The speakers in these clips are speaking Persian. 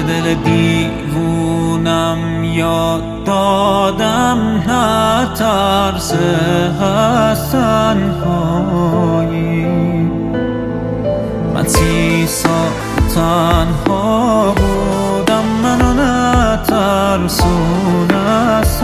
دل دیوونم یاد دادم نه ترس از تنهایی. من 30 سال تنها بودم، منو نترسون از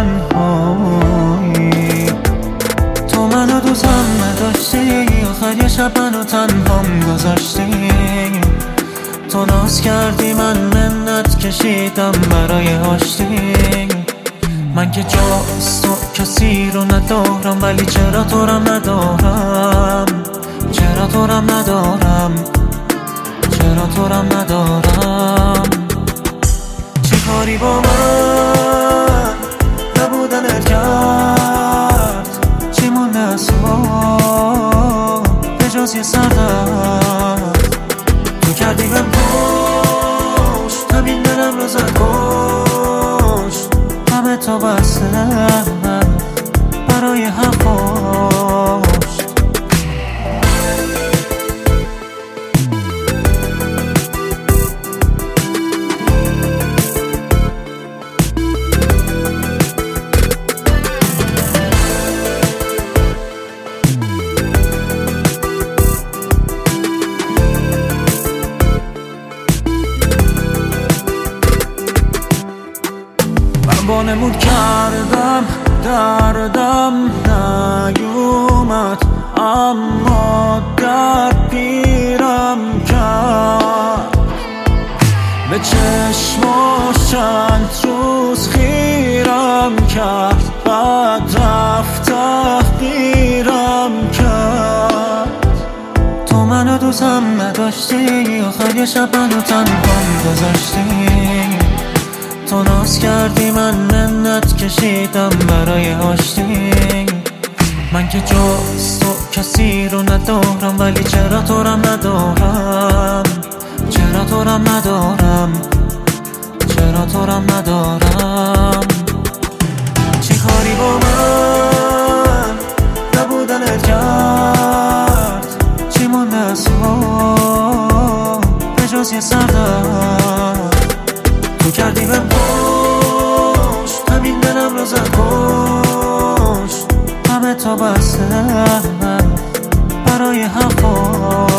تنهایی. تو منو دوستم نداشتی، آخر یه شب منو تنهام گذاشتی. تو ناز کردی من منت کشیدم برای آشتی. من که جاست تو کسی رو ندارم، ولی چرا تو رم ندارم، چرا تو رم ندارم، چرا تو رم ندارم. چی کاری با من نبودنت کرد، چی مونده از تو به جز یه سردرد. تو کردی بهم پشت، همین دلم رو زد کشت. همه تا بسته برای حرفاش. وانمود کردم دردم نیومد، اما درد پیرم کرد. به چشماش چند روز خیرم کرد، بعد رفت تحقیرم کرد. تو منو دوستم نداشتی، آخر یه شب منو تنهام گذاشتی. تو ناز کردی من منت کشیدم برای آشتی. من که جز تو کسی رو ندارم، ولی چرا تو رم ندارم، چرا تو رم ندارم، چرا تو رم ندارم. چی کاری با من نبودنت کرد، چی مونده از تو به جز یه سردرد. تو کردی بهم پشت، همین دلم رو زد کشت. همه تا بسته برای حرفاش.